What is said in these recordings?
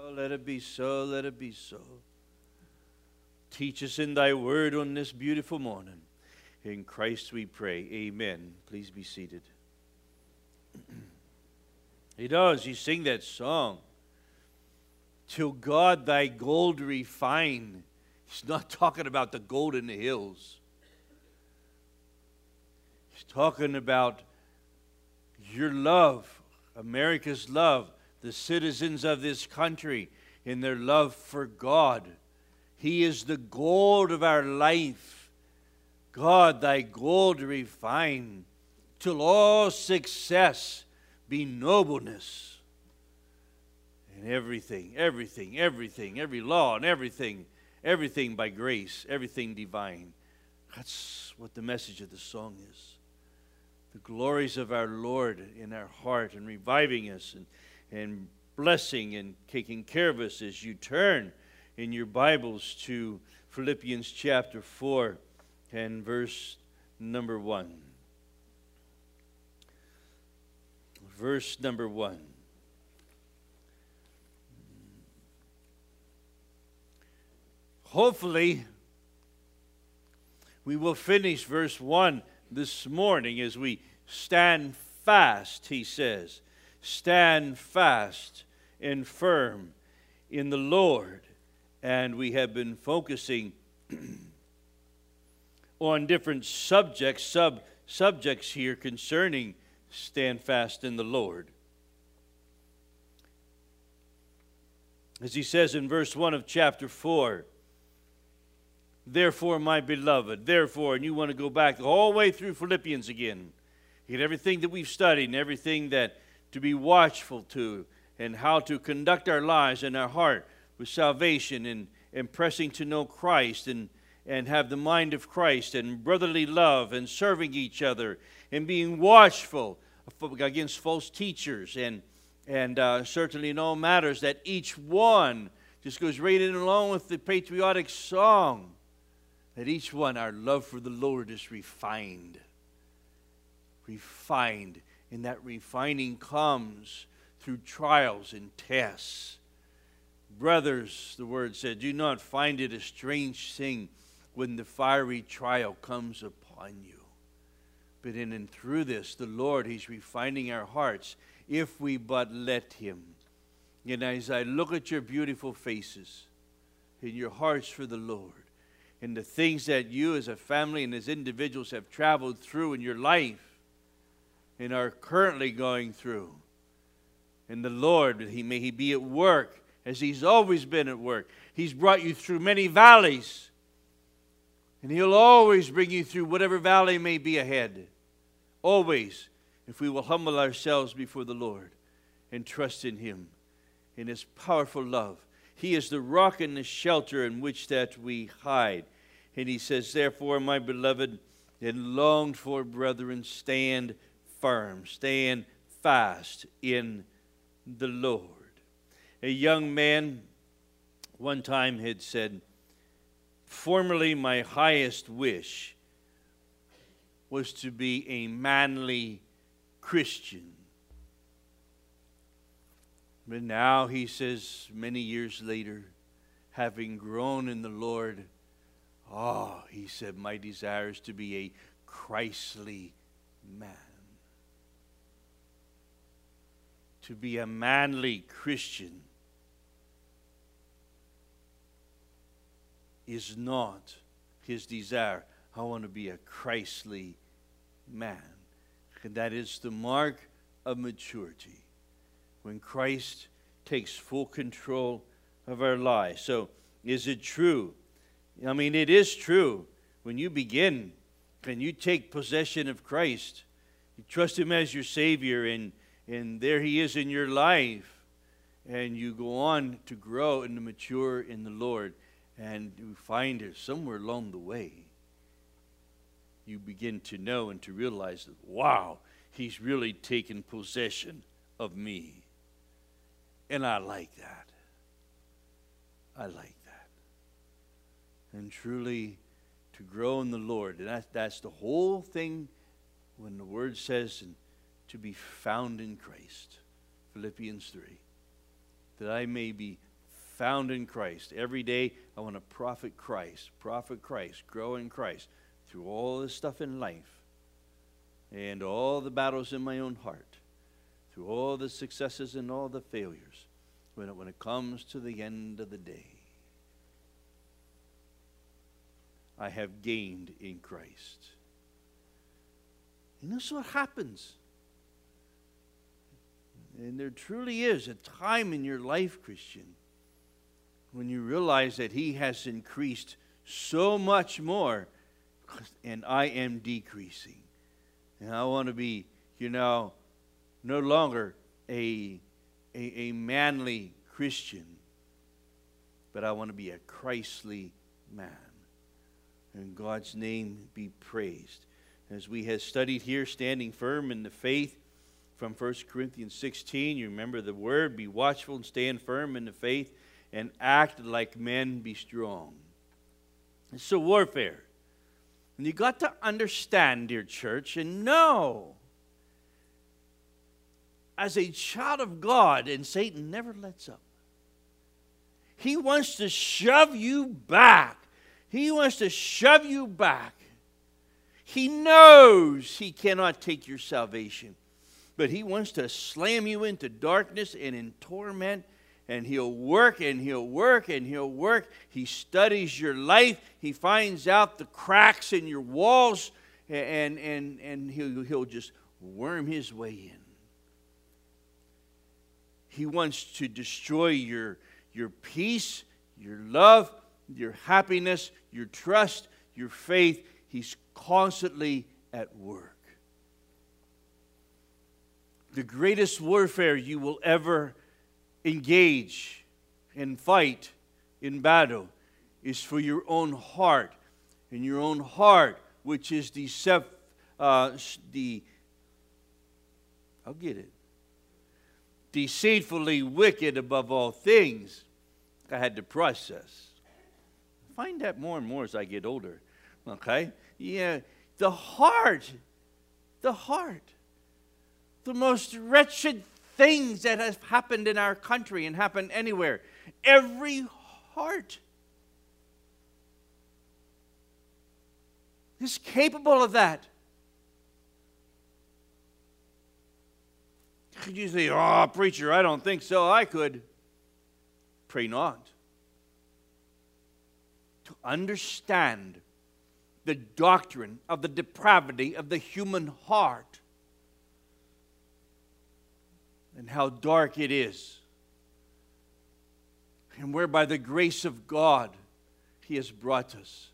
Oh, let it be so, let it be so. Teach us in thy word on this beautiful morning. In Christ we pray. Amen. Please be seated. He does. You sing that song. Till God thy gold refine. He's not talking about the gold in the hills. He's talking about your love, America's love, the citizens of this country in their love for God. He is the gold of our life. God, thy gold refine, till all success be nobleness. And everything, every law and everything by grace, everything divine. That's what the message of the song is. The glories of our Lord in our heart and reviving us and blessing and taking care of us as you turn in your Bibles to Philippians chapter 4 and verse number 1. Verse number 1. Hopefully, we will finish verse 1 this morning as we stand fast, he says. Stand fast and firm in the Lord. And we have been focusing on different subjects here concerning stand fast in the Lord. As he says in verse 1 of chapter 4, therefore, my beloved, therefore, and you want to go back all the way through Philippians again. You get everything that we've studied and everything that to be watchful to and how to conduct our lives and our heart with salvation and pressing to know Christ and have the mind of Christ and brotherly love and serving each other and being watchful against false teachers and certainly in all matters that each one just goes right in along with the patriotic song. That each one, our love for the Lord is refined. Refined. And that refining comes through trials and tests. Brothers, the word said, do not find it a strange thing when the fiery trial comes upon you. But in and through this, the Lord, he's refining our hearts if we but let him. And as I look at your beautiful faces and your hearts for the Lord, and the things that you as a family and as individuals have traveled through in your life and are currently going through. And the Lord, may he be at work as he's always been at work. He's brought you through many valleys. And he'll always bring you through whatever valley may be ahead. Always, if we will humble ourselves before the Lord and trust in him, in his powerful love. He is the rock and the shelter in which that we hide. And he says, therefore, my beloved and longed for brethren, stand firm, stand fast in the Lord. A young man one time had said, formerly my highest wish was to be a manly Christian. But now, he says, many years later, having grown in the Lord, he said, my desire is to be a Christly man. To be a manly Christian is not his desire. I want to be a Christly man. And that is the mark of maturity. When Christ takes full control of our lives. So, is it true? I mean, it is true. When you begin and you take possession of Christ, you trust him as your Savior, and there he is in your life, and you go on to grow and to mature in the Lord, and you find it somewhere along the way, you begin to know and to realize that, wow, he's really taken possession of me. And I like that. I like that. And truly, to grow in the Lord. And that's the whole thing when the Word says to be found in Christ. Philippians 3. That I may be found in Christ. Every day I want to profit Christ, grow in Christ through all this stuff in life and all the battles in my own heart, through all the successes and all the failures, when it comes to the end of the day, I have gained in Christ. And this is what happens. And there truly is a time in your life, Christian, when you realize that He has increased so much more and I am decreasing. And I want to be, no longer a manly Christian, but I want to be a Christly man. And God's name be praised. As we have studied here, standing firm in the faith from 1 Corinthians 16, you remember the word, be watchful and stand firm in the faith and act like men, be strong. It's a warfare. And you got to understand, dear church, and know, as a child of God, and Satan never lets up. He wants to shove you back. He wants to shove you back. He knows he cannot take your salvation, but he wants to slam you into darkness and in torment, and he'll work and he'll work and he'll work. He studies your life. He finds out the cracks in your walls, and he'll just worm his way in. He wants to destroy your peace, your love, your happiness, your trust, your faith. He's constantly at work. The greatest warfare you will ever engage and fight in battle is for your own heart. And your own heart, which is deceitfully wicked above all things. I had to process. Find that more and more as I get older. Okay? Yeah. The heart. The most wretched things that have happened in our country and happened anywhere. Every heart is capable of that. Could you say, oh, preacher, I don't think so. I could. Pray not. To understand the doctrine of the depravity of the human heart and how dark it is, and where by the grace of God He has brought us.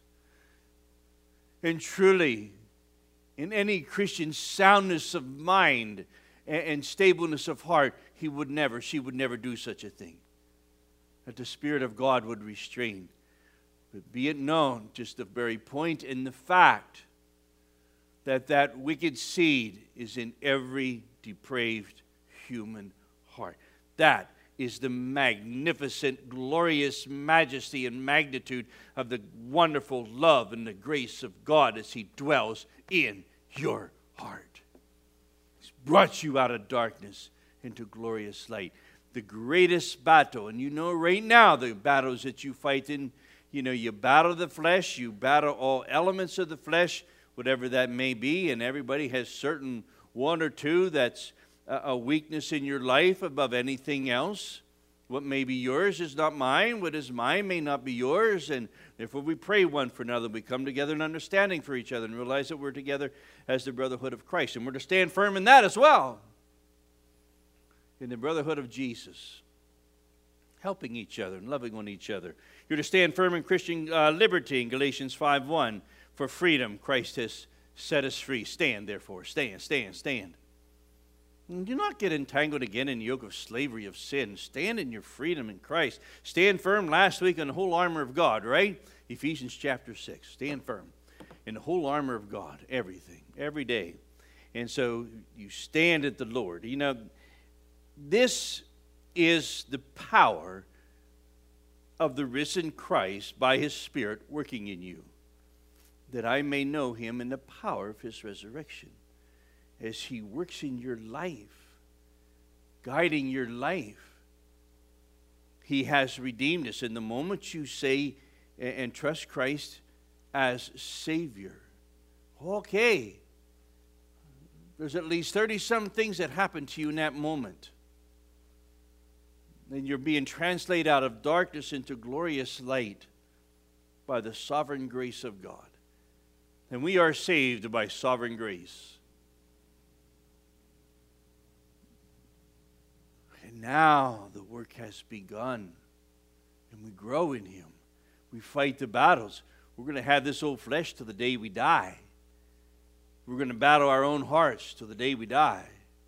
And truly, in any Christian soundness of mind and stableness of heart, she would never do such a thing. That the Spirit of God would restrain. But be it known, just the very point in the fact that that wicked seed is in every depraved human heart. That is the magnificent, glorious majesty and magnitude of the wonderful love and the grace of God as He dwells in your heart. He's brought you out of darkness into glorious light. The greatest battle, and you know right now the battles that you fight in, you battle the flesh, you battle all elements of the flesh, whatever that may be, and everybody has certain one or two that's a weakness in your life above anything else. What may be yours is not mine. What is mine may not be yours. And therefore we pray one for another. We come together in understanding for each other and realize that we're together as the brotherhood of Christ. And we're to stand firm in that as well. In the brotherhood of Jesus. Helping each other and loving on each other. You're to stand firm in Christian liberty in Galatians 5:1. For freedom Christ has set us free. Stand therefore. Stand. Do not get entangled again in the yoke of slavery of sin. Stand in your freedom in Christ. Stand firm last week in the whole armor of God, right? Ephesians chapter 6. Stand firm in the whole armor of God. Everything. Every day. And so you stand at the Lord. This is the power of the risen Christ by His Spirit working in you, that I may know Him in the power of His resurrection. As He works in your life, guiding your life, He has redeemed us. And the moment you say and trust Christ as Savior, okay, there's at least 30-some things that happen to you in that moment. And you're being translated out of darkness into glorious light by the sovereign grace of God. And we are saved by sovereign grace. And now the work has begun. And we grow in Him. We fight the battles. We're going to have this old flesh till the day we die. We're going to battle our own hearts till the day we die.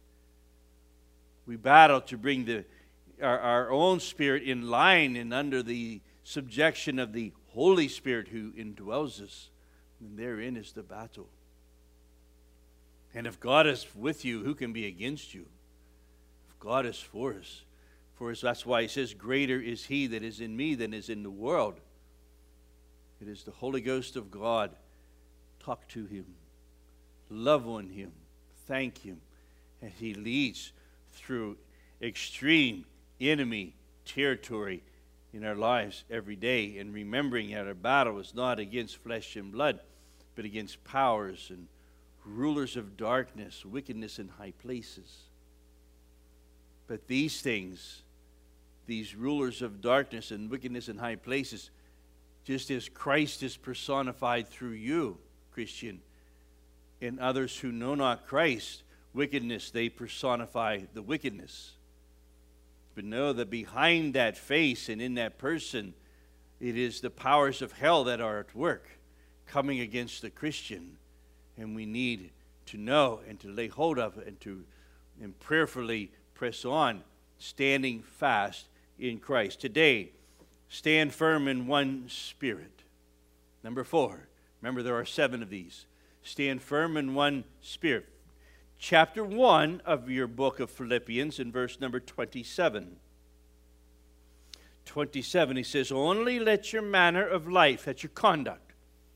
We battle to bring our own spirit in line and under the subjection of the Holy Spirit who indwells us. And therein is the battle. And if God is with you, who can be against you? If God is for us, that's why He says, greater is He that is in me than is in the world. It is the Holy Ghost of God. Talk to Him. Love on Him. Thank Him. And He leads through extreme enemy territory in our lives every day. And remembering that our battle is not against flesh and blood, but against powers and rulers of darkness, wickedness in high places. But these things, these rulers of darkness and wickedness in high places, just as Christ is personified through you, Christian, and others who know not Christ, wickedness, they personify the wickedness. But know that behind that face and in that person, it is the powers of hell that are at work, coming against the Christian. And we need to know and to lay hold of it and prayerfully press on, standing fast in Christ. Today, stand firm in one spirit. Number 4. Remember, there are 7 of these. Stand firm in one spirit. Chapter 1 of your book of Philippians in verse number 27. 27, he says, only let your manner of life, that's your conduct,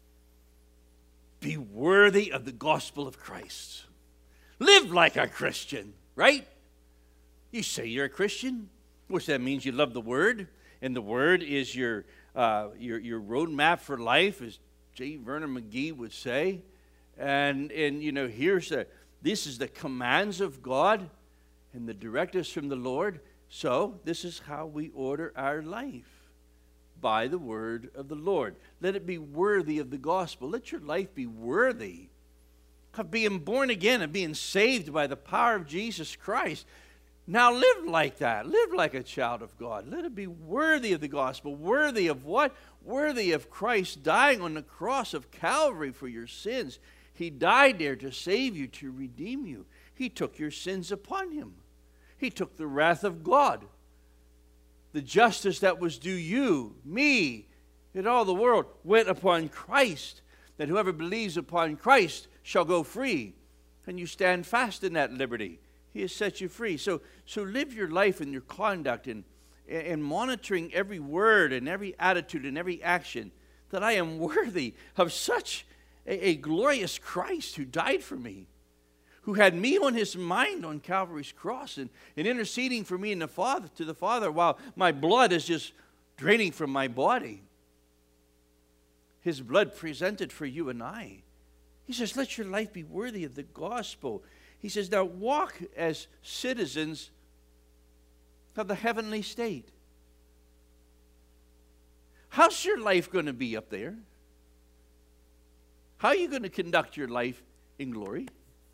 be worthy of the gospel of Christ. Live like a Christian, right? You say you're a Christian, which that means you love the Word, and the Word is your roadmap for life, as J. Vernon McGee would say. And you know, this is the commands of God and the directives from the Lord. So this is how we order our life, by the word of the Lord. Let it be worthy of the gospel. Let your life be worthy of being born again and being saved by the power of Jesus Christ. Now live like that. Live like a child of God. Let it be worthy of the gospel. Worthy of what? Worthy of Christ dying on the cross of Calvary for your sins. He died there to save you, to redeem you. He took your sins upon Him. He took the wrath of God. The justice that was due you, me, and all the world went upon Christ. That whoever believes upon Christ shall go free. And you stand fast in that liberty. He has set you free. So live your life and your conduct and monitoring every word and every attitude and every action, that I am worthy of such a glorious Christ who died for me, who had me on His mind on Calvary's cross and interceding for me to the Father while my blood is just draining from my body. His blood presented for you and I. He says, let your life be worthy of the gospel. He says, now walk as citizens of the heavenly state. How's your life going to be up there? How are you going to conduct your life in glory?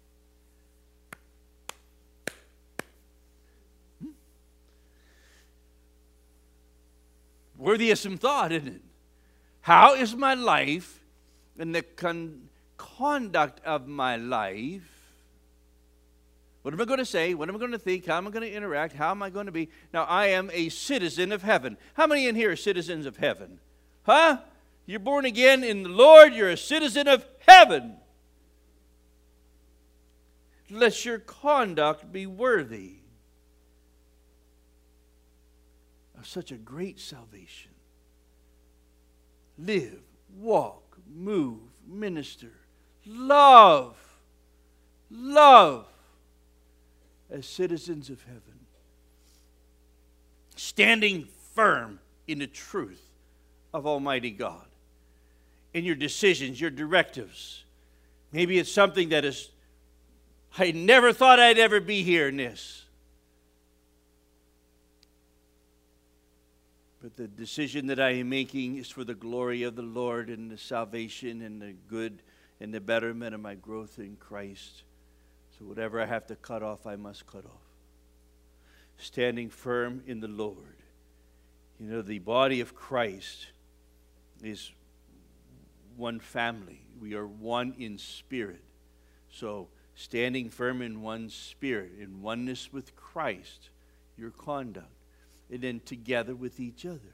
Worthy of some thought, isn't it? How is my life and the conduct of my life? What am I going to say? What am I going to think? How am I going to interact? How am I going to be? Now, I am a citizen of heaven. How many in here are citizens of heaven? Huh? You're born again in the Lord. You're a citizen of heaven. Let your conduct be worthy of such a great salvation. Live, walk, move, minister, love as citizens of heaven. Standing firm in the truth of Almighty God. In your decisions, your directives. Maybe it's something that is, I never thought I'd ever be here in this. But the decision that I am making is for the glory of the Lord and the salvation and the good and the betterment of my growth in Christ. So whatever I have to cut off, I must cut off. Standing firm in the Lord. You know, the body of Christ is one family. We are one in spirit. So standing firm in one spirit, in oneness with Christ, your conduct, and then together with each other.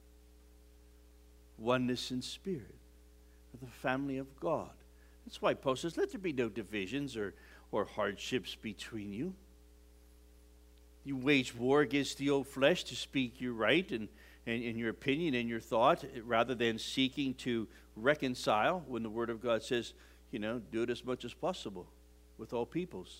Oneness in spirit of the family of God. That's why Paul says, let there be no divisions or hardships between you. You wage war against the old flesh to speak your right and your opinion and your thought, rather than seeking to reconcile when the Word of God says, do it as much as possible with all peoples.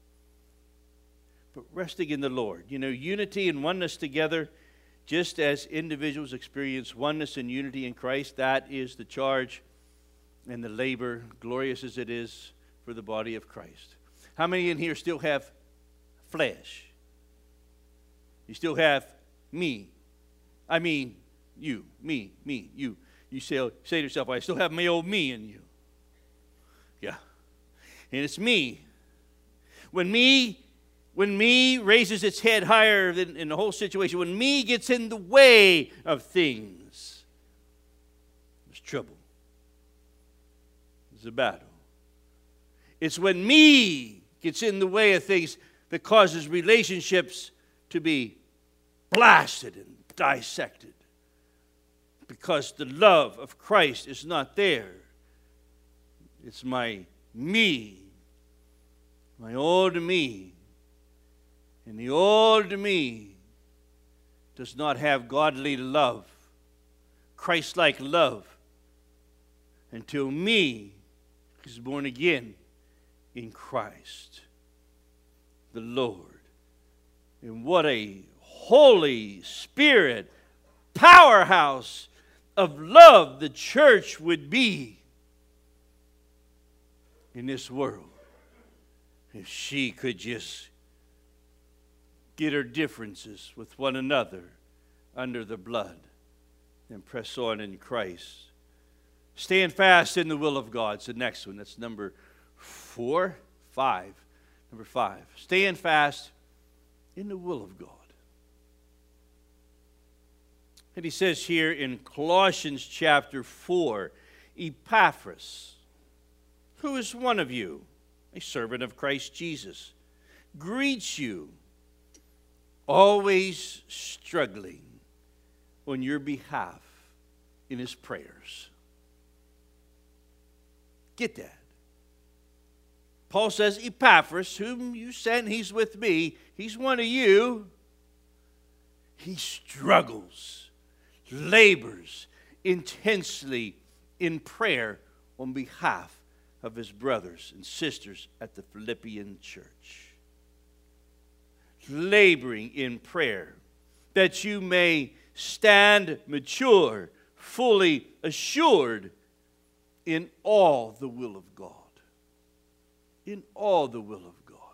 But resting in the Lord. Unity and oneness together, just as individuals experience oneness and unity in Christ, that is the charge and the labor, glorious as it is, for the body of Christ. How many in here still have flesh? You still have me. I mean, you, me, you. You say to yourself, I still have my old me in you. Yeah. And it's me. When me raises its head higher than in the whole situation, when me gets in the way of things, there's trouble. There's a battle. It's when me gets in the way of things that causes relationships to be blasted and dissected, because the love of Christ is not there. It's my old me. And the old me does not have godly love, Christ-like love, until me is born again in Christ, the Lord. And what a Holy Spirit powerhouse of love the church would be in this world if she could just get her differences with one another under the blood and press on in Christ. Stand fast in the will of God. It's the next one. That's number 5. Number 5. Stand fast in the will of God. And he says here in Colossians chapter 4, Epaphras, who is one of you, a servant of Christ Jesus, greets you, always struggling on your behalf in his prayers. Get that. Paul says, Epaphras, whom you sent, he's with me. He's one of you. He struggles, labors intensely in prayer on behalf of his brothers and sisters at the Philippian church. Laboring in prayer, that you may stand mature, fully assured in all the will of God. In all the will of God.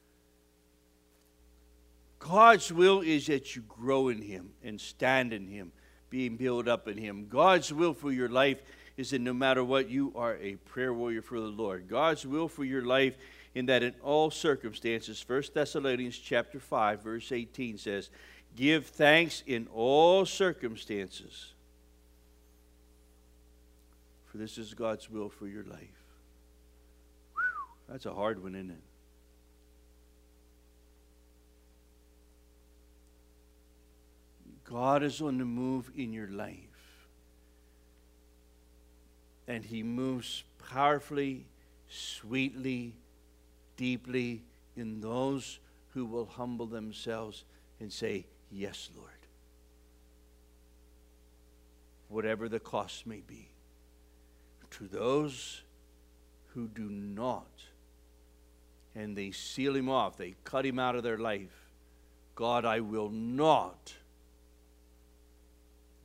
God's will is that you grow in him and stand in him, being built up in him. God's will for your life is that no matter what, you are a prayer warrior for the Lord. God's will for your life in that in all circumstances, 1 Thessalonians chapter 5, verse 18 says, give thanks in all circumstances, for this is God's will for your life. Whew, that's a hard one, isn't it? God is on the move in your life. And he moves powerfully, sweetly, deeply in those who will humble themselves and say, yes, Lord. Whatever the cost may be. To those who do not, and they seal him off, they cut him out of their life. God, I will not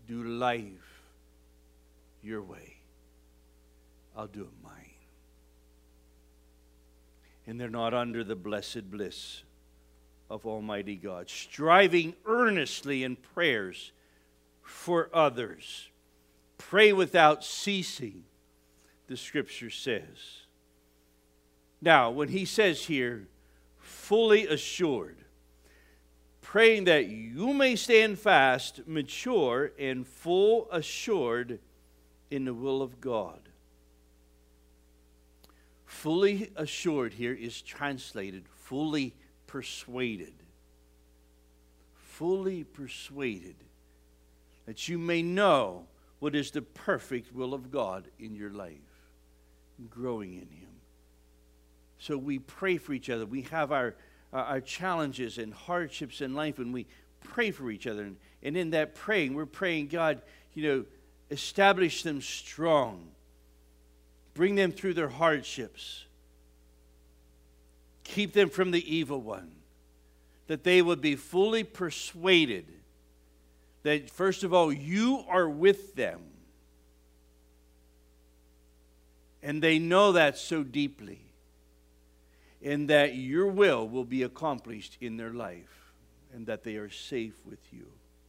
do life your way. I'll do it mine. And they're not under the blessed bliss of Almighty God, striving earnestly in prayers for others. Pray without ceasing, the Scripture says. Now, when he says here, fully assured, praying that you may stand fast, mature, and full assured in the will of God. Fully assured here is translated fully persuaded. Fully persuaded that you may know what is the perfect will of God in your life, growing in Him. So we pray for each other. We have our challenges and hardships in life, and we pray for each other. And in that praying, we're praying, God, establish them strong. Bring them through their hardships. Keep them from the evil one. That they would be fully persuaded that, first of all, you are with them. And they know that so deeply. And that your will be accomplished in their life. And that they are safe with you.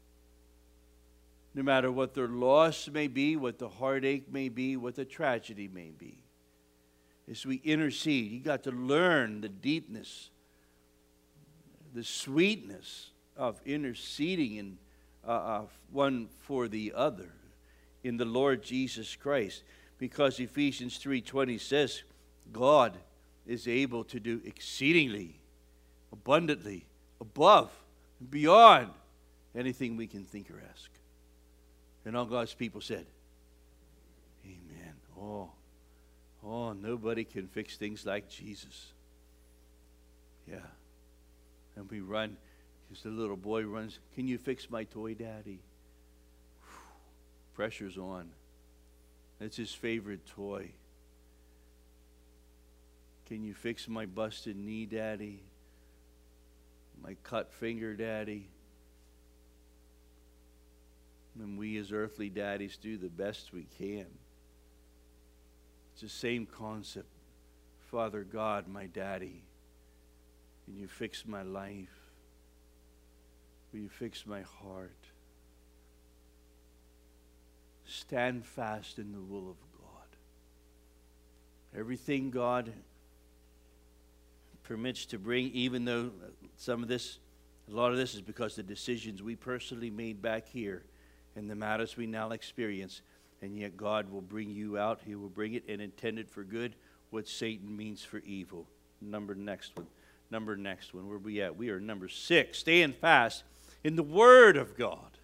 No matter what their loss may be, what the heartache may be, what the tragedy may be. As we intercede, you got to learn the deepness, the sweetness of interceding in, one for the other in the Lord Jesus Christ. Because Ephesians 3:20 says, God is able to do exceedingly, abundantly, above, and beyond anything we can think or ask. And all God's people said, amen. Oh, nobody can fix things like Jesus. Yeah. And we run, because the little boy runs, can you fix my toy, Daddy? Whew, pressure's on. That's his favorite toy. Can you fix my busted knee, Daddy? My cut finger, Daddy? And we as earthly daddies do the best we can. It's the same concept. Father God, my daddy, can you fix my life? Will you fix my heart? Stand fast in the will of God. Everything God permits to bring, even though a lot of this is because the decisions we personally made back here and the matters we now experience, and yet God will bring you out. He will bring it and intend it for good, what Satan means for evil. Next one. Where we at? We are number 6. Stand fast in the Word of God.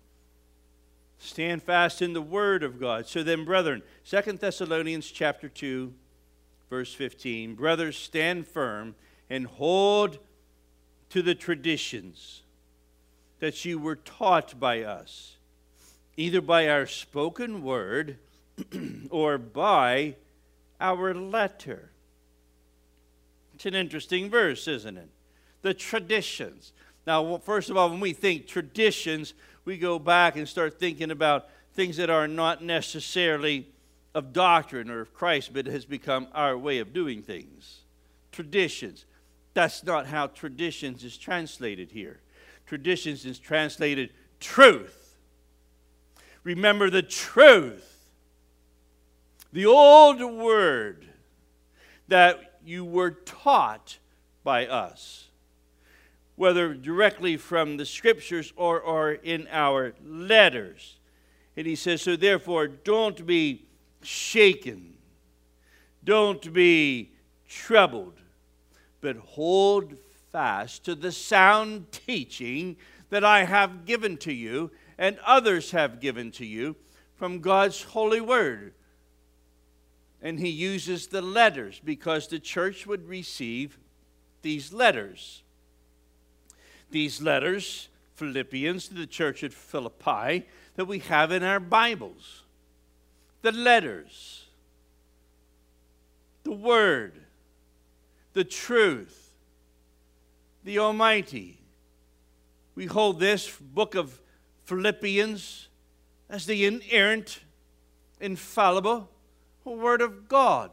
Stand fast in the Word of God. So then, brethren, 2 Thessalonians chapter 2, verse 15. Brothers, stand firm and hold to the traditions that you were taught by us, either by our spoken word or by our letter. It's an interesting verse, isn't it? The traditions. Now, first of all, when we think traditions, we go back and start thinking about things that are not necessarily of doctrine or of Christ, but it has become our way of doing things. Traditions. That's not how traditions is translated here. Traditions is translated truth. Remember the truth. The old word that you were taught by us, whether directly from the Scriptures or in our letters. And he says, so therefore, don't be shaken. Don't be troubled, but hold fast to the sound teaching that I have given to you and others have given to you from God's holy word. And he uses the letters because the church would receive these letters. These letters, Philippians, to the church at Philippi, that we have in our Bibles. The letters, the Word, the truth, the Almighty. We hold this book of Philippians as the inerrant, infallible Word of God.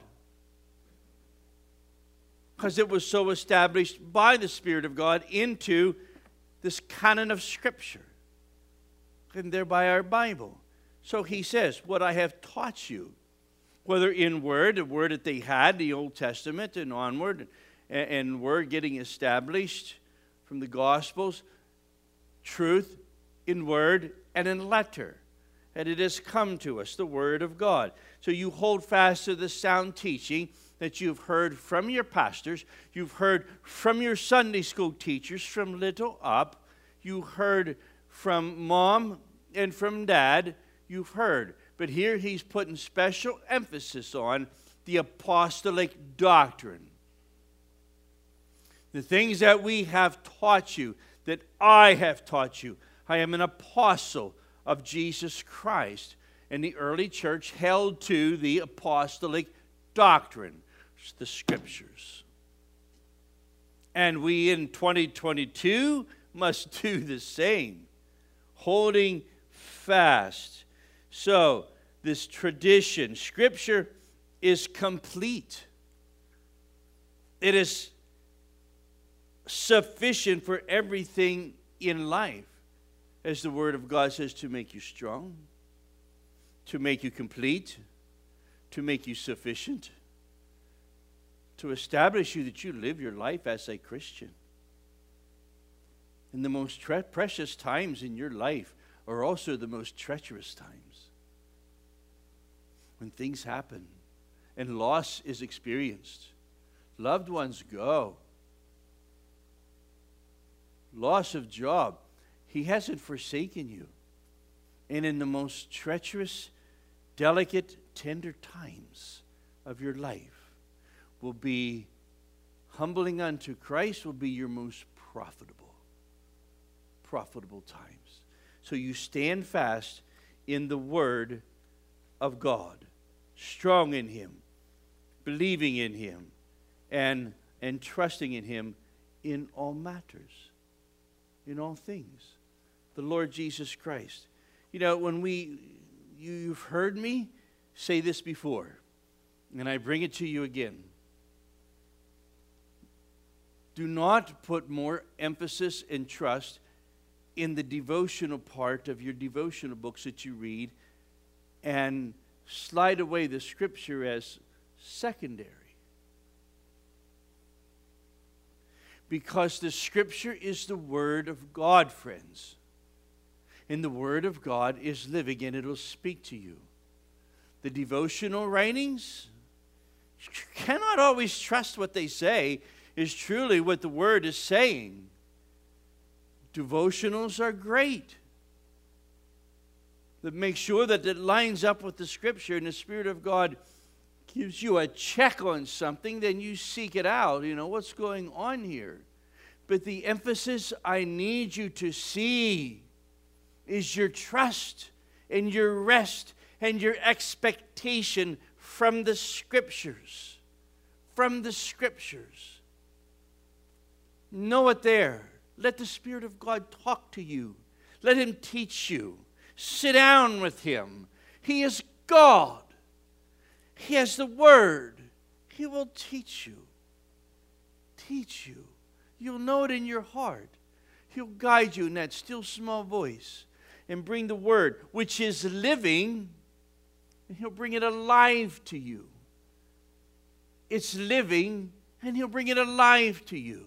Because it was so established by the Spirit of God into this canon of Scripture, and thereby our Bible. So he says, what I have taught you, whether in word, the word that they had, the Old Testament and onward, and word getting established from the Gospels, truth in word and in letter. And it has come to us, the Word of God. So you hold fast to the sound teaching that you've heard from your pastors, you've heard from your Sunday school teachers from little up, you heard from mom and from dad, you've heard. But here he's putting special emphasis on the apostolic doctrine. The things that we have taught you, that I have taught you. I am an apostle of Jesus Christ. And the early church held to the apostolic doctrine, the Scriptures. And we in 2022 must do the same, holding fast. So, this tradition, Scripture is complete. It is sufficient for everything in life, as the Word of God says, to make you strong, to make you complete, to make you sufficient, to establish you that you live your life as a Christian. And the most precious times in your life are also the most treacherous times. When things happen and loss is experienced, loved ones go, loss of job, He hasn't forsaken you. And in the most treacherous, delicate, tender times of your life will be humbling unto Christ, will be your most profitable times. So you stand fast in the Word of God, strong in Him, believing in Him, and trusting in Him in all matters, in all things. The Lord Jesus Christ. You know, you've heard me say this before, and I bring it to you again. Do not put more emphasis and trust in the devotional part of your devotional books that you read and slide away the Scripture as secondary. Because the Scripture is the Word of God, friends. And the Word of God is living, and it'll speak to you. The devotional writings, you cannot always trust what they say is truly what the Word is saying. Devotionals are great. That make sure that it lines up with the Scripture, and the Spirit of God gives you a check on something, then you seek it out. You know, what's going on here? But the emphasis I need you to see is your trust and your rest and your expectation from the Scriptures. From the Scriptures. Know it there. Let the Spirit of God talk to you. Let Him teach you. Sit down with Him. He is God. He has the Word. He will teach you. Teach you. You'll know it in your heart. He'll guide you in that still small voice and bring the Word, which is living, and He'll bring it alive to you. It's living, and He'll bring it alive to you.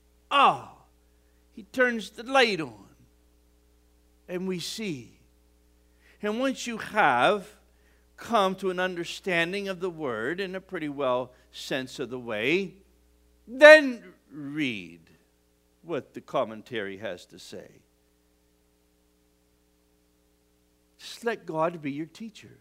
He turns the light on, and we see. And once you have come to an understanding of the Word in a pretty well sense of the way, then read what the commentary has to say. Just let God be your teacher.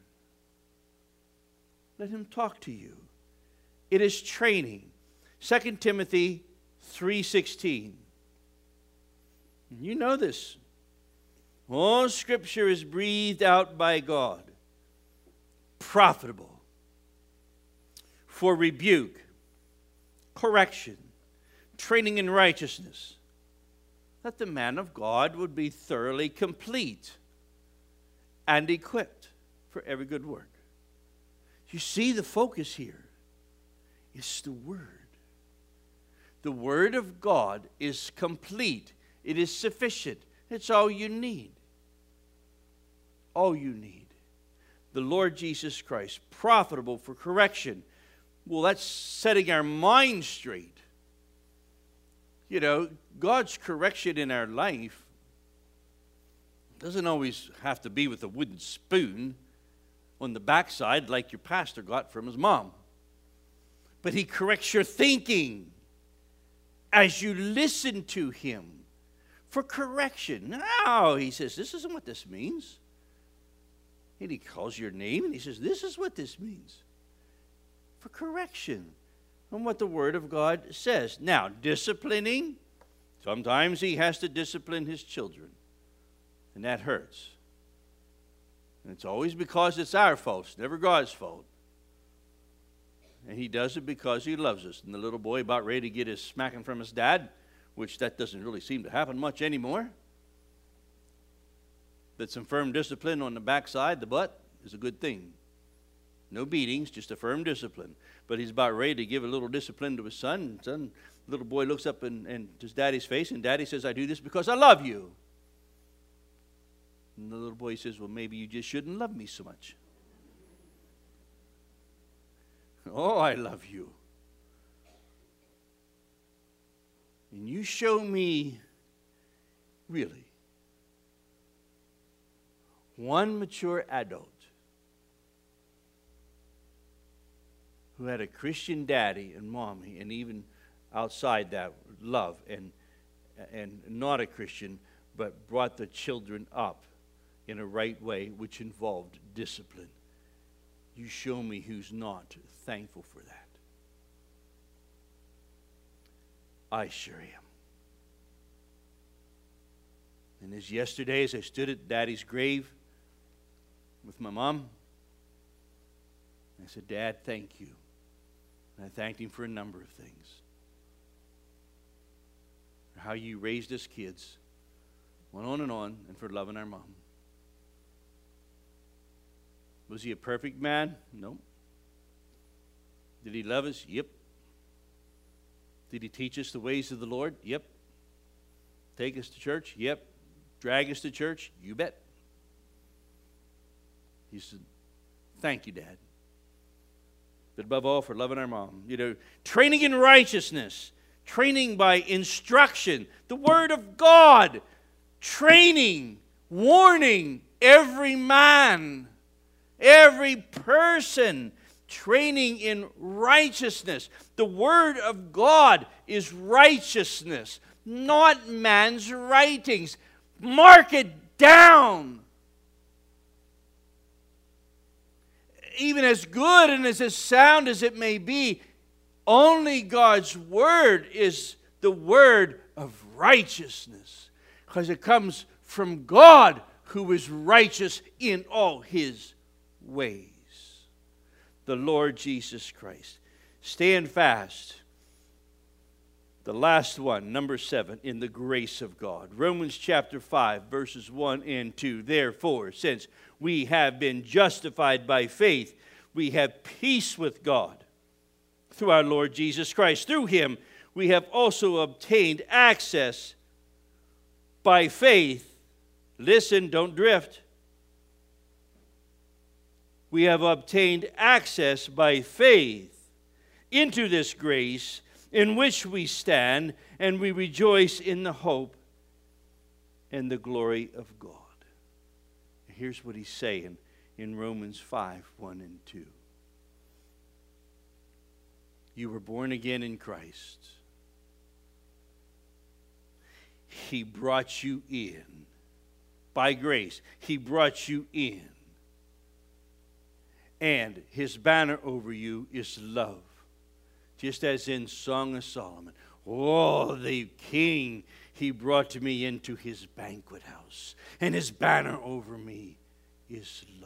Let Him talk to you. It is training. 2 Timothy 3:16. You know this. All Scripture is breathed out by God, profitable for rebuke, correction, training in righteousness, that the man of God would be thoroughly complete, and equipped for every good work. You see, the focus here is the Word. The Word of God is complete. It is sufficient. It's all you need. All you need. The Lord Jesus Christ, profitable for correction. Well, that's setting our mind straight. You know, God's correction in our life doesn't always have to be with a wooden spoon on the backside like your pastor got from his mom. But He corrects your thinking as you listen to Him for correction. Now, He says, this isn't what this means. And He calls your name and He says, this is what this means. For correction on what the Word of God says. Now, disciplining, sometimes He has to discipline His children. And that hurts. And it's always because it's our fault. It's never God's fault. And He does it because He loves us. And the little boy about ready to get his smacking from his dad, which that doesn't really seem to happen much anymore. But some firm discipline on the backside, the butt, is a good thing. No beatings, just a firm discipline. But he's about ready to give a little discipline to his son. The little boy looks up in his daddy's face, and Daddy says, I do this because I love you. And the little boy says, well, maybe you just shouldn't love me so much. Oh, I love you. And you show me, really, one mature adult who had a Christian daddy and mommy, and even outside that, love, and not a Christian, but brought the children up in a right way, which involved discipline. You show me who's not thankful for that. I sure am. And as yesterday, as I stood at Daddy's grave with my mom, I said, Dad, thank you. And I thanked Him for a number of things. For how you raised us kids, went on, and for loving our mom. Was He a perfect man? No. Did He love us? Yep. Did He teach us the ways of the Lord? Yep. Take us to church? Yep. Drag us to church? You bet. He said, thank you, Dad. But above all, for loving our mom. You know, training in righteousness. Training by instruction. The Word of God. Training. Warning every man. Every person. Training in righteousness. The Word of God is righteousness, not man's writings. Mark it down. Even as good and as sound as it may be, only God's Word is the Word of righteousness, because it comes from God, who is righteous in all His ways. The Lord Jesus Christ. Stand fast. The last one, number 7, in the grace of God. Romans chapter 5, verses 1 and 2. Therefore, since we have been justified by faith, we have peace with God through our Lord Jesus Christ. Through Him, we have also obtained access by faith. Listen, don't drift. We have obtained access by faith into this grace in which we stand, and we rejoice in the hope and the glory of God. Here's what he's saying in Romans 5, 1 and 2. You were born again in Christ. He brought you in. By grace, He brought you in. And His banner over you is love. Just as in Song of Solomon. Oh, the King, He brought me into His banquet house. And His banner over me is love.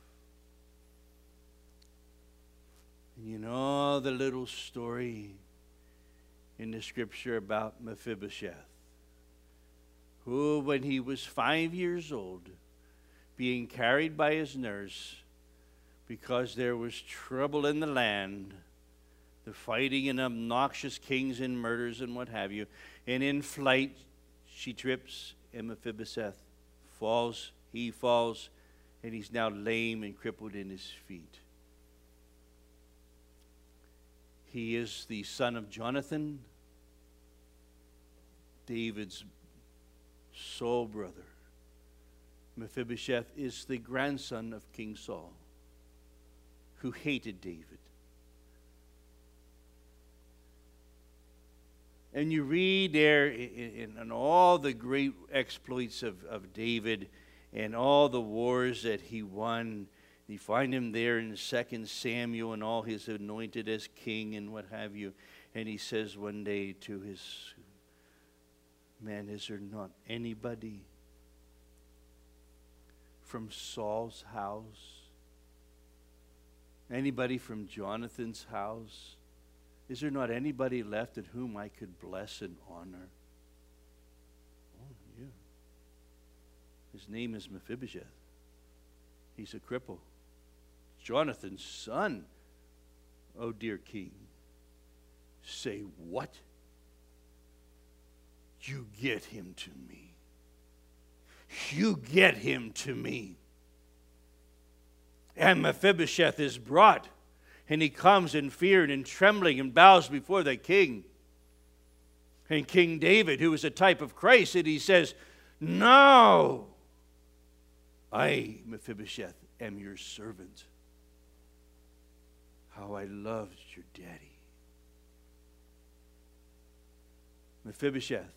And you know the little story in the scripture about Mephibosheth, who, when he was 5 years old, being carried by his nurse because there was trouble in the land, the fighting and obnoxious kings and murders and what have you. And in flight, she trips, and Mephibosheth falls. He falls, and he's now lame and crippled in his feet. He is the son of Jonathan, David's sole brother. Mephibosheth is the grandson of King Saul, who hated David. And you read there in all the great exploits of David and all the wars that he won. You find him there in 2 Samuel and all his anointed as king and what have you. And he says one day to his man, is there not anybody from Saul's house? Anybody from Jonathan's house? Is there not anybody left at whom I could bless and honor? Oh, yeah. His name is Mephibosheth. He's a cripple. Jonathan's son. Oh, dear king. Say what? You get him to me. You get him to me. And Mephibosheth is brought. And he comes in fear and in trembling and bows before the king. And King David, who is a type of Christ, and he says, no, I, Mephibosheth, am your servant. How I loved your daddy. Mephibosheth,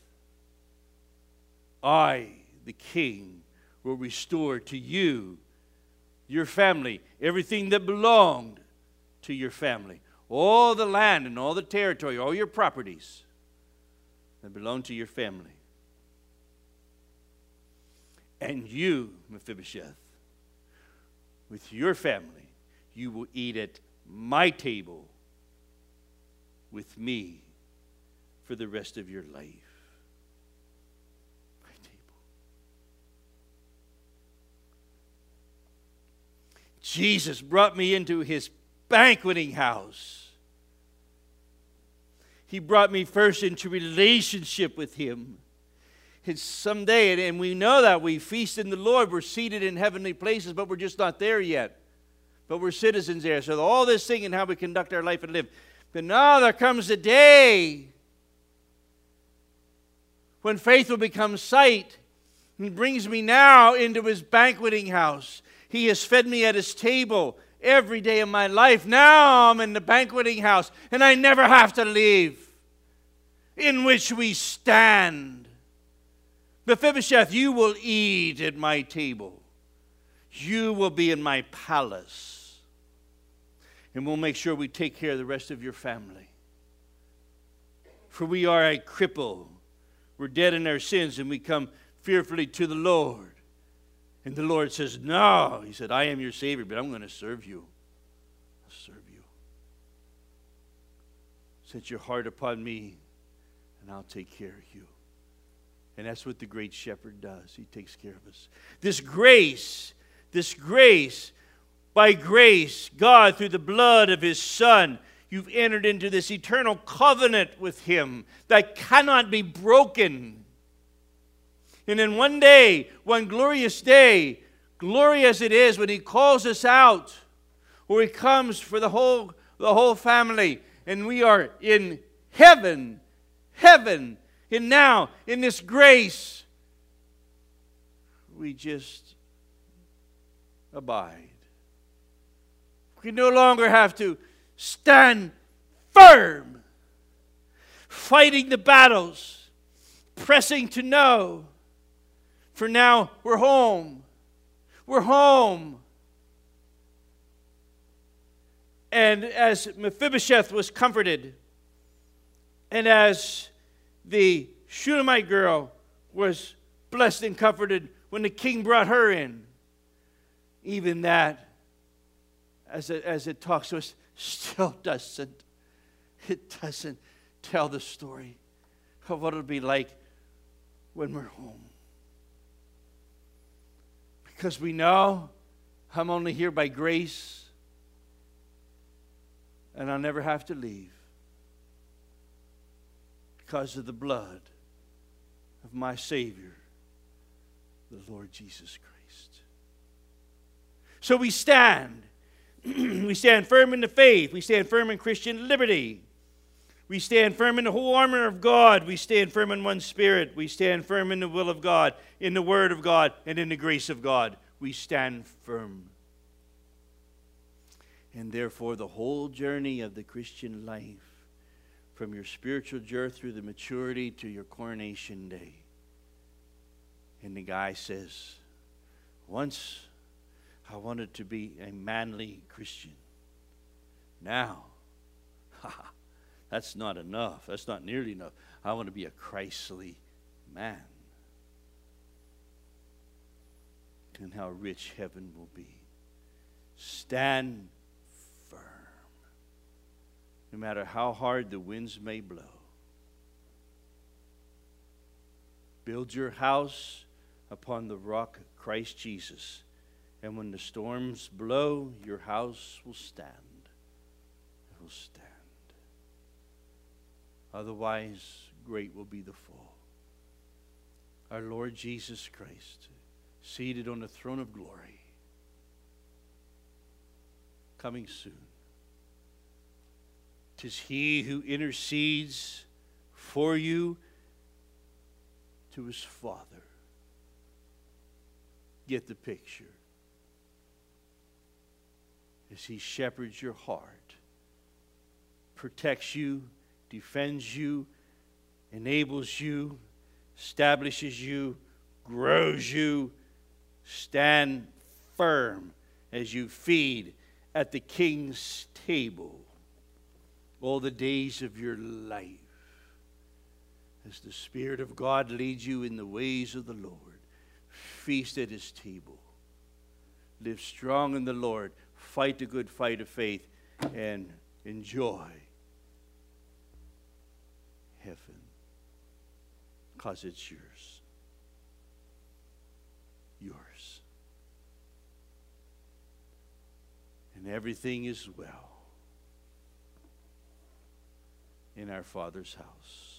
I, the king, will restore to you, your family, everything that belonged to your family. All the land and all the territory, all your properties that belong to your family. And you, Mephibosheth, with your family, you will eat at my table with me for the rest of your life. My table. Jesus brought me into his banqueting house. He brought me first into relationship with him. And someday, and we know that we feast in the Lord, we're seated in heavenly places, but we're just not there yet. But we're citizens there. So all this thing and how we conduct our life and live. But now there comes a day when faith will become sight. He brings me now into his banqueting house. He has fed me at his table every day of my life. Now I'm in the banqueting house, and I never have to leave, in which we stand. Mephibosheth, you will eat at my table. You will be in my palace. And we'll make sure we take care of the rest of your family. For we are a cripple. We're dead in our sins, and we come fearfully to the Lord. And the Lord says, no. He said, I am your Savior, but I'm going to serve you. I'll serve you. Set your heart upon me, and I'll take care of you. And that's what the great shepherd does. He takes care of us. This grace, by grace, God, through the blood of his Son, you've entered into this eternal covenant with him that cannot be broken. And then one day, one glorious day, glory as it is when he calls us out, or he comes for the whole family, and we are in heaven, and now in this grace, we just abide. We no longer have to stand firm, fighting the battles, pressing to know. For now, we're home. We're home. And as Mephibosheth was comforted, and as the Shunammite girl was blessed and comforted when the king brought her in, even that, as it talks to us, still doesn't tell the story of what it'll be like when we're home. Because we know I'm only here by grace, and I'll never have to leave because of the blood of my Savior, the Lord Jesus Christ. So we stand. We stand firm in the faith. We stand firm in Christian liberty. We stand firm in the whole armor of God. We stand firm in one spirit. We stand firm in the will of God, in the word of God, and in the grace of God. We stand firm. And therefore, the whole journey of the Christian life, from your spiritual birth through the maturity to your coronation day. And the guy says, once I wanted to be a manly Christian. Now, that's not enough. That's not nearly enough. I want to be a Christly man. And how rich heaven will be. Stand firm. No matter how hard the winds may blow. Build your house upon the rock, Christ Jesus. And when the storms blow, your house will stand. It will stand. Otherwise, great will be the fall. Our Lord Jesus Christ, seated on the throne of glory, coming soon. 'Tis He who intercedes for you to His Father. Get the picture. As He shepherds your heart, protects you, defends you, enables you, establishes you, grows you. Stand firm as you feed at the King's table all the days of your life. As the Spirit of God leads you in the ways of the Lord, feast at His table. Live strong in the Lord. Fight the good fight of faith and enjoy heaven, because it's yours. Yours. And everything is well in our Father's house.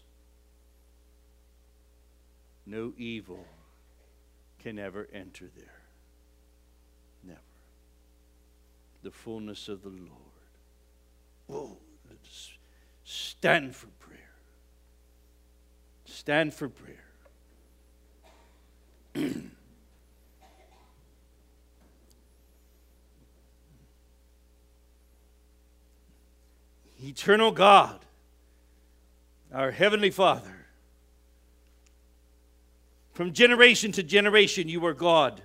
No evil can ever enter there. Never. The fullness of the Lord. Oh, let's stand for prayer. Stand for prayer. Eternal God, our Heavenly Father, from generation to generation you are God.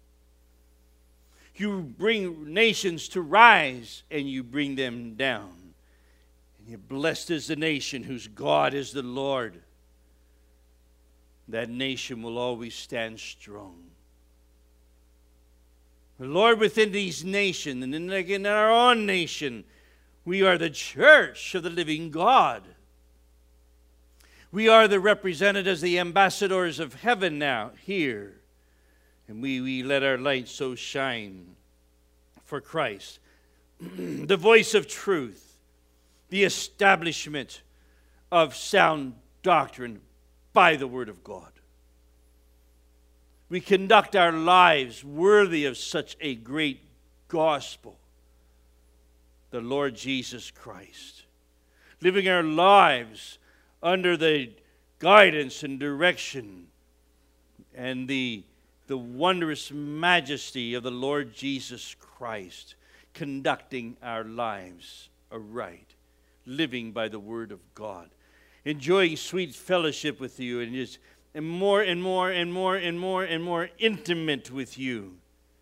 You bring nations to rise and you bring them down. And you blessed is the nation whose God is the Lord. That nation will always stand strong. The Lord, within these nations, and then again in our own nation, we are the church of the living God. We are the representatives, the ambassadors of heaven now, here. And we let our light so shine for Christ. The voice of truth, the establishment of sound doctrine by the Word of God. We conduct our lives worthy of such a great gospel, the Lord Jesus Christ. Living our lives under the guidance and direction and the wondrous majesty of the Lord Jesus Christ, conducting our lives aright, living by the Word of God, enjoying sweet fellowship with you, and more and more and more and more and more intimate with you.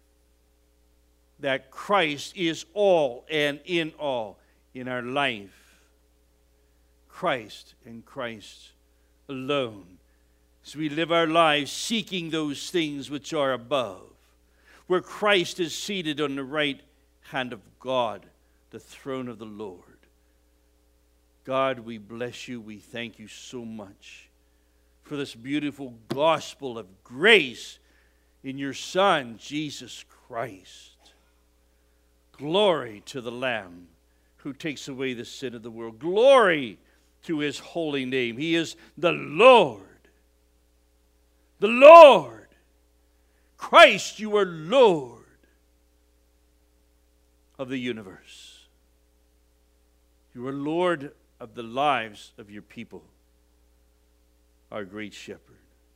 That Christ is all and in all in our life. Christ and Christ alone. So we live our lives seeking those things which are above, where Christ is seated on the right hand of God, the throne of the Lord. God, we bless you. We thank you so much for this beautiful gospel of grace in your Son, Jesus Christ. Glory to the Lamb who takes away the sin of the world. Glory to his holy name. He is the Lord. The Lord. Christ, you are Lord of the universe. You are Lord of the lives of your people, our great shepherd.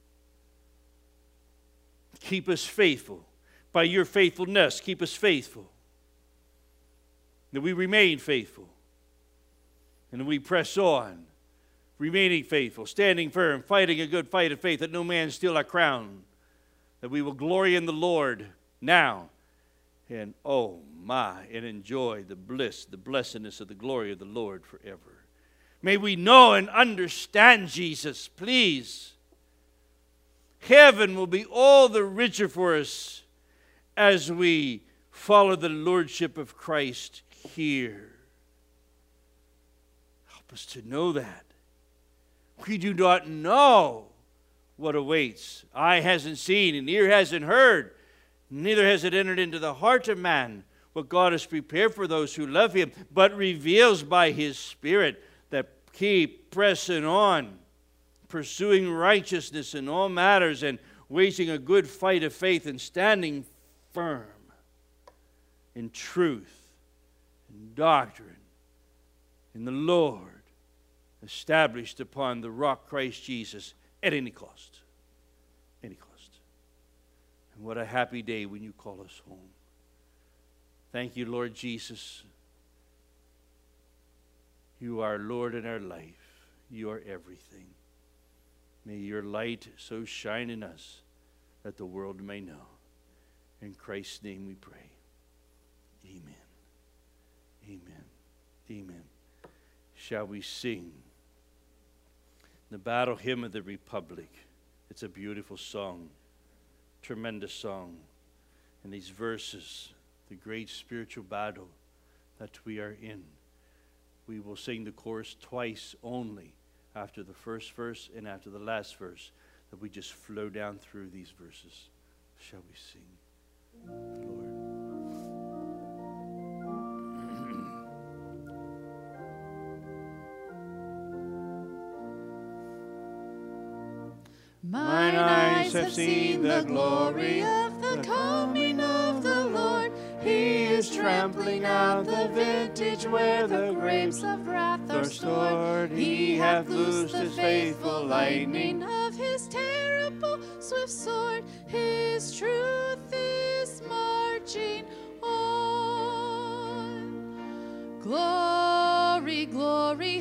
Keep us faithful. By your faithfulness, keep us faithful. That we remain faithful. And that we press on, remaining faithful, standing firm, fighting a good fight of faith, that no man steal our crown. That we will glory in the Lord now and and enjoy the bliss, the blessedness of the glory of the Lord forever. May we know and understand Jesus, please. Heaven will be all the richer for us as we follow the lordship of Christ here. Help us to know that. We do not know what awaits. Eye hasn't seen and ear hasn't heard. Neither has it entered into the heart of man what God has prepared for those who love him, but reveals by his Spirit that keep pressing on, pursuing righteousness in all matters and waging a good fight of faith and standing firm in truth, in doctrine, in the Lord, established upon the rock Christ Jesus at any cost. Any cost. And what a happy day when you call us home. Thank you, Lord Jesus. You are Lord in our life. You are everything. May your light so shine in us that the world may know. In Christ's name we pray. Amen. Amen. Amen. Shall we sing the Battle Hymn of the Republic? It's a beautiful song, tremendous song. And these verses, the great spiritual battle that we are in. We will sing the chorus twice only, after the first verse and after the last verse, that we just flow down through these verses. Shall we sing the Lord? Mine eyes have seen the glory of the coming of the Lord. He is trampling out the vintage where the grapes of wrath are stored. He hath loosed his faithful lightning of his terrible swift sword. His truth is marching on. Glory, glory,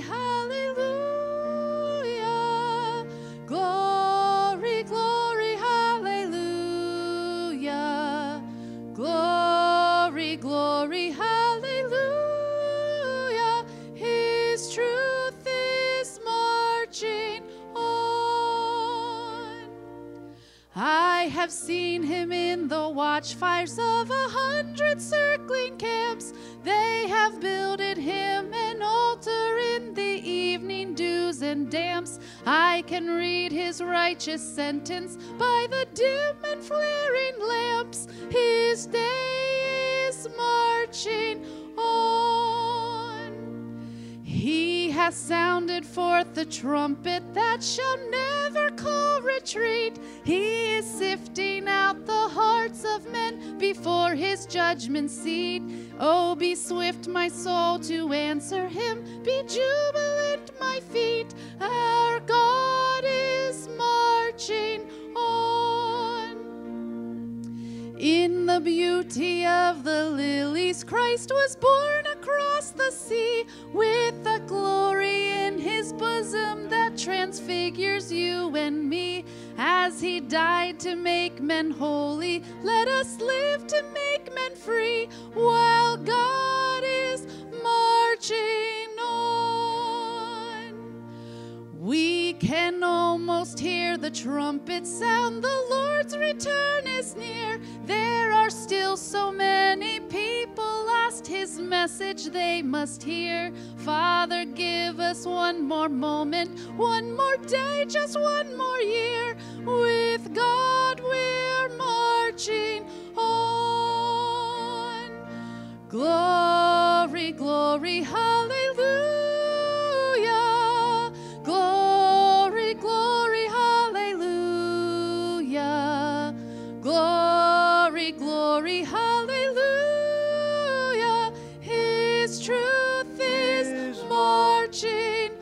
hallelujah. Glory, glory, hallelujah. Glory, glory, hallelujah. His truth is marching on. I have seen him in the watchfires of 100 circling camps. They have builded him an altar in the evening dews and damps. I can read his righteous sentence by the dim and flaring lamps. His day is marching on. He has sounded forth the trumpet that shall never call retreat. He is sifting out the hearts of men before his judgment seat. Oh, be swift, my soul, to answer him. Be jubilant, my feet. Our God is marching on. In the beauty of the lilies, Christ was born across the sea, with a glory in his bosom that transfigures you and me. As he died to make men holy, let us live to make men free, while God is marching on. We can almost hear the trumpet sound. The Lord's return is near. There are still so many people lost. His message they must hear. Father, give us one more moment, one more day, just one more year. With God we're marching marching on. Glory, glory, hallelujah. Glory, glory, hallelujah. Glory, glory, hallelujah. His truth is marching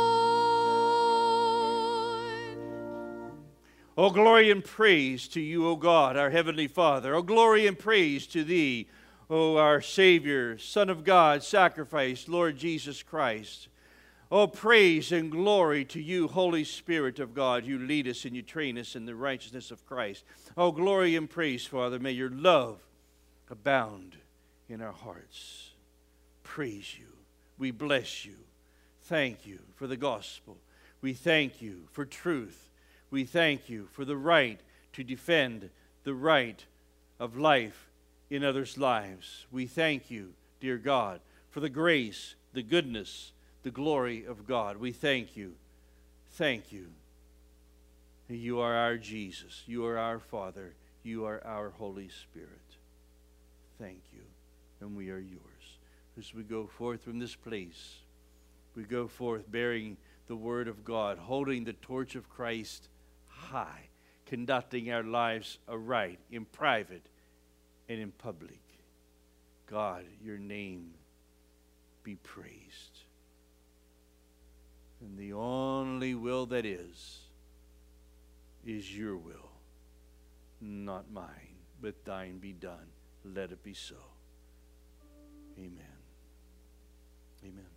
on. Oh, glory and praise to you, O God, our Heavenly Father. Oh, glory and praise to Thee, O our Savior, Son of God, sacrificed, Lord Jesus Christ. Oh, praise and glory to you, Holy Spirit of God. You lead us and you train us in the righteousness of Christ. Oh, glory and praise, Father. May your love abound in our hearts. Praise you. We bless you. Thank you for the gospel. We thank you for truth. We thank you for the right to defend the right of life in others' lives. We thank you, dear God, for the grace, the goodness, the glory of God. We thank you. Thank you. You are our Jesus. You are our Father. You are our Holy Spirit. Thank you. And we are yours. As we go forth from this place, we go forth bearing the word of God, holding the torch of Christ high, conducting our lives aright in private and in public. God, your name be praised. And the only will that is your will, not mine, but thine be done. Let it be so. Amen. Amen.